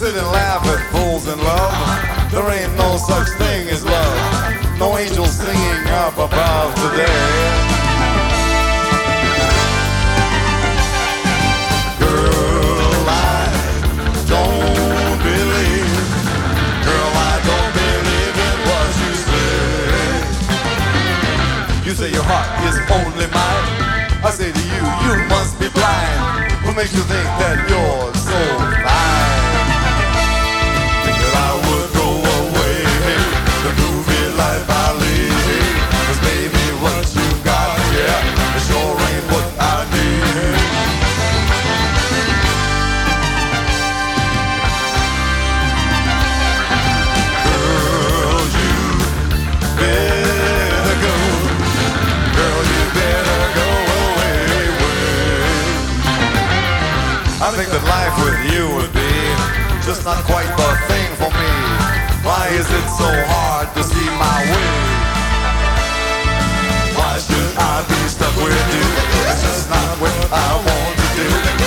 sit and laugh at fools in love. There ain't no such thing as love. No angels singing up above today. Girl, I don't believe. Girl, I don't believe in what you say. You say your heart is only mine. I say to you, you must be blind. What makes you think that you're so fine? That I would go away, the groovy life I live. 'Cause baby, what you got, yeah, it sure ain't what I need. Girl, you better go. Girl, you better go away. I think that life with you would be just not quite the thing for me. Why is it so hard to see my way? Why should I be stuck with you? It's just not what I want to do.